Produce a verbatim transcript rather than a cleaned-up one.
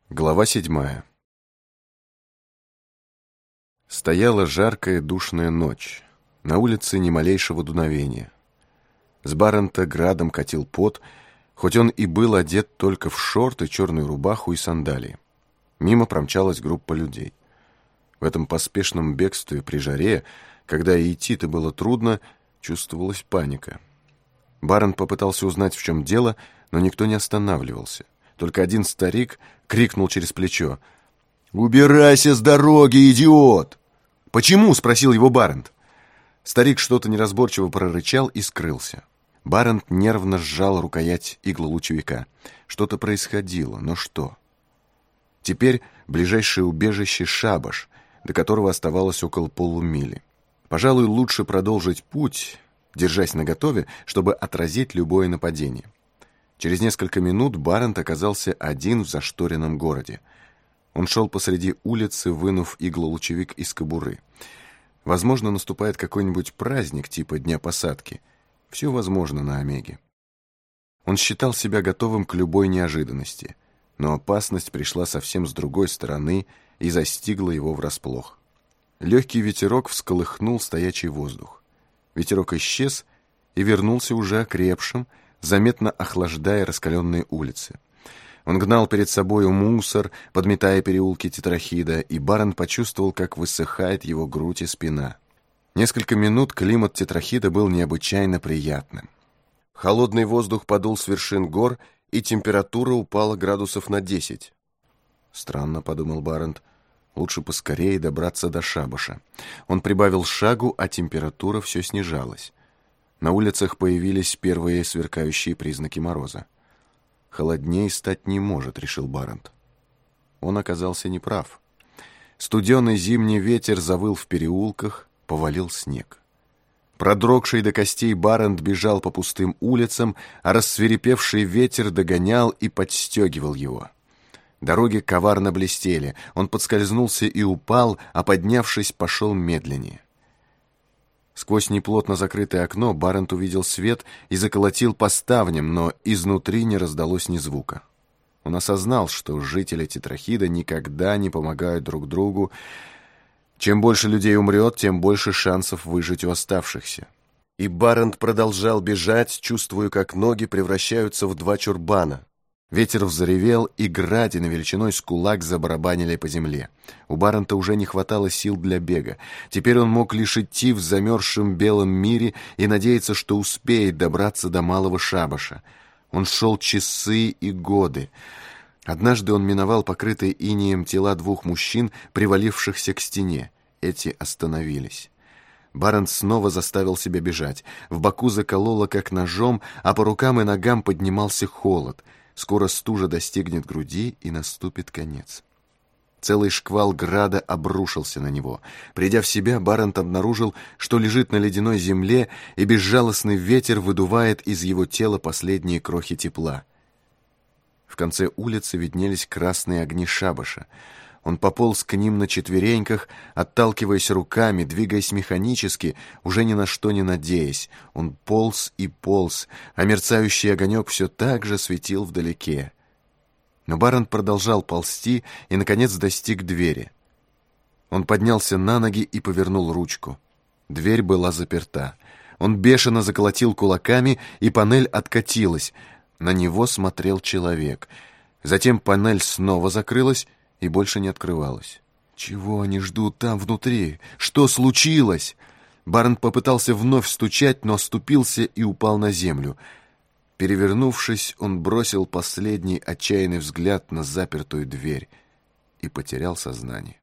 Глава седьмая. Стояла жаркая душная ночь. На улице ни малейшего дуновения. С Баррента градом катил пот, хоть он и был одет только в шорты, черную рубаху и сандалии. Мимо промчалась группа людей. В этом поспешном бегстве при жаре, когда и идти-то было трудно, чувствовалась паника. Баррент попытался узнать, в чем дело, но никто не останавливался. Только один старик крикнул через плечо: «Убирайся с дороги, идиот!» «Почему?» — спросил его Баррент. Старик что-то неразборчиво прорычал и скрылся. Баррент нервно сжал рукоять иглолучевика. Что-то происходило, но что? Теперь ближайшее убежище — шабаш, до которого оставалось около полумили. Пожалуй, лучше продолжить путь, держась наготове, чтобы отразить любое нападение. Через несколько минут Баррент оказался один в зашторенном городе. Он шел посреди улицы, вынув иглолучевик из кобуры. Возможно, наступает какой-нибудь праздник типа Дня посадки. Все возможно на Омеге. Он считал себя готовым к любой неожиданности, но опасность пришла совсем с другой стороны и застигла его врасплох. Легкий ветерок всколыхнул стоячий воздух. Ветерок исчез и вернулся уже окрепшим, заметно охлаждая раскаленные улицы. Он гнал перед собою мусор, подметая переулки Тетрахида, и Баррент почувствовал, как высыхает его грудь и спина. Несколько минут климат Тетрахида был необычайно приятным. Холодный воздух подул с вершин гор, и температура упала градусов на десять. «Странно», — подумал Баррент, — «лучше поскорее добраться до шабаша». Он прибавил шагу, а температура все снижалась. На улицах появились первые сверкающие признаки мороза. «Холодней стать не может», — решил Баррент. Он оказался неправ. Студеный зимний ветер завыл в переулках, повалил снег. Продрогший до костей Баррент бежал по пустым улицам, а рассвирепевший ветер догонял и подстегивал его. Дороги коварно блестели, он подскользнулся и упал, а поднявшись, пошел медленнее. Сквозь неплотно закрытое окно Баррент увидел свет и заколотил по ставням, но изнутри не раздалось ни звука. Он осознал, что жители Тетрахида никогда не помогают друг другу. Чем больше людей умрет, тем больше шансов выжить у оставшихся. И Баррент продолжал бежать, чувствуя, как ноги превращаются в два чурбана. Ветер взревел, и градины величиной с кулак забарабанили по земле. У Баррента уже не хватало сил для бега. Теперь он мог лишь идти в замерзшем белом мире и надеяться, что успеет добраться до малого шабаша. Он шел часы и годы. Однажды он миновал покрытые инеем тела двух мужчин, привалившихся к стене. Эти остановились. Баррент снова заставил себя бежать. В боку закололо, как ножом, а по рукам и ногам поднимался холод. Скоро стужа достигнет груди, и наступит конец. Целый шквал града обрушился на него. Придя в себя, Баррент обнаружил, что лежит на ледяной земле, и безжалостный ветер выдувает из его тела последние крохи тепла. В конце улицы виднелись красные огни шабаша. Он пополз к ним на четвереньках, отталкиваясь руками, двигаясь механически, уже ни на что не надеясь. Он полз и полз, а мерцающий огонек все так же светил вдалеке. Но Баррент продолжал ползти и, наконец, достиг двери. Он поднялся на ноги и повернул ручку. Дверь была заперта. Он бешено заколотил кулаками, и панель откатилась. На него смотрел человек. Затем панель снова закрылась и больше не открывалась. Чего они ждут там внутри? Что случилось? Баррент попытался вновь стучать, но оступился и упал на землю. Перевернувшись, он бросил последний отчаянный взгляд на запертую дверь и потерял сознание.